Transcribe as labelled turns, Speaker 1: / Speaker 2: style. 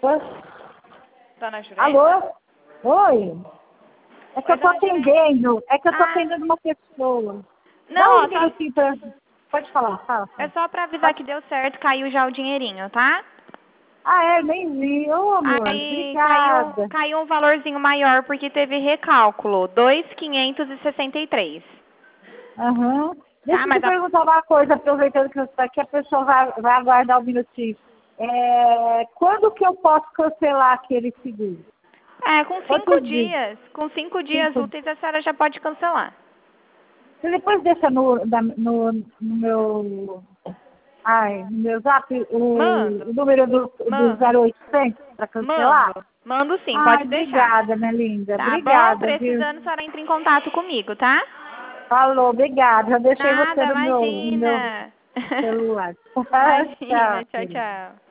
Speaker 1: Dona Jurema?
Speaker 2: Alô? Oi? É que
Speaker 1: Oi,
Speaker 2: eu tô
Speaker 1: dona Jurema.
Speaker 2: atendendo. É que eu tô
Speaker 1: Ah.
Speaker 2: atendendo uma pessoa. Dá
Speaker 1: Não,
Speaker 2: um
Speaker 1: ó, só,
Speaker 2: minutinho pra... Pode falar, fala.
Speaker 1: é só pra avisar que deu certo, caiu já o dinheirinho, tá?
Speaker 2: Ah, é? Nem vi. Ô, amor,
Speaker 1: Aí
Speaker 2: obrigada.
Speaker 1: caiu um valorzinho maior porque teve recálculo, 2.563.
Speaker 2: Aham.
Speaker 1: Tá,
Speaker 2: Deixa eu te
Speaker 1: mas a,
Speaker 2: perguntar uma coisa, aproveitando que você está aqui, a pessoa vai aguardar um minutinho. Quando que eu posso cancelar aquele seguro?
Speaker 1: com 5
Speaker 2: Quantos dias?
Speaker 1: dias, com 5 dias
Speaker 2: 5.
Speaker 1: úteis a senhora já pode cancelar.
Speaker 2: Você depois deixa no meu... Ai, no meu zap
Speaker 1: Mando,
Speaker 2: o número do
Speaker 1: mando,
Speaker 2: 0800 para cancelar?
Speaker 1: mando, mando sim,
Speaker 2: Ai,
Speaker 1: pode deixar.
Speaker 2: obrigada, minha linda.
Speaker 1: Tá bom?
Speaker 2: Obrigada, viu?
Speaker 1: Precisando, a senhora entra em contato comigo, tá?
Speaker 2: Falou, obrigada. Já deixei você
Speaker 1: Nada,
Speaker 2: no meu
Speaker 1: imagina.
Speaker 2: celular.
Speaker 1: Imagina,
Speaker 2: Tchau,
Speaker 1: tchau,
Speaker 2: filho.
Speaker 1: tchau.